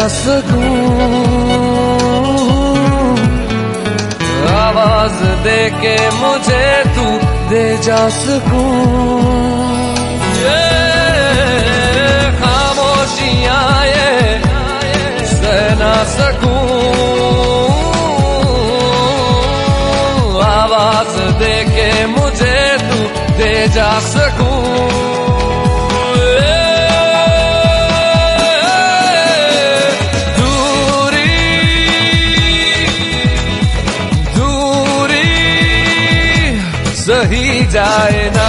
सकूं, आवाज दे के मुझे तू दे जा सकूं। ये खामोशियां ये सह ना सकूं, आवाज दे के मुझे तू दे जा सकूं। सही जाए ना,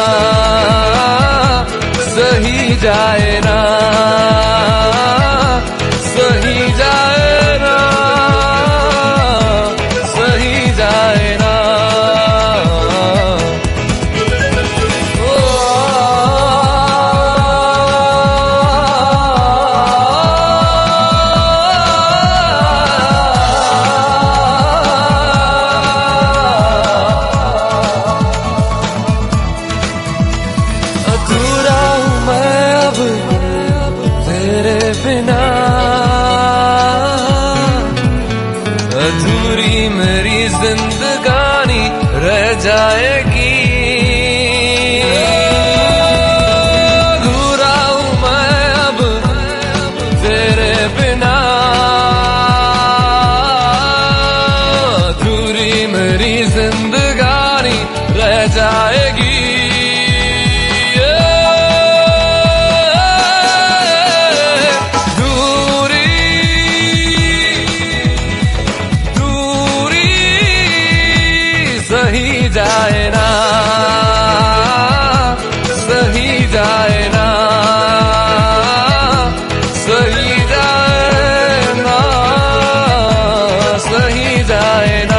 सही जाए ना, सही जाए ना, सही जाए ना। अधूरा हूँ मैं अब तेरे बिना, अधूरी मेरी जिंदगानी रह जाएगी। अधूरा हूँ मैं अब तेरे बिना, अधूरी मेरी जिंदगानी रह जाएगी। सही जाए ना, सही जाए ना, सही जाए ना, सही जाए ना।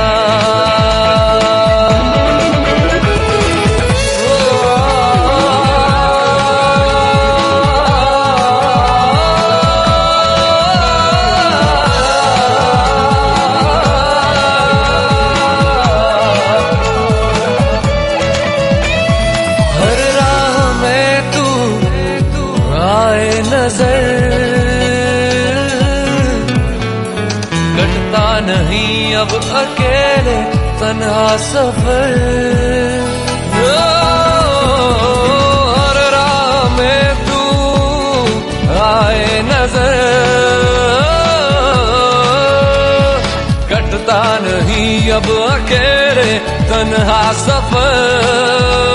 नजर कटता नहीं अब अकेले तन्हा सफर, हर राह में तू आए नजर, कटता नहीं अब अकेले तन्हा सफर।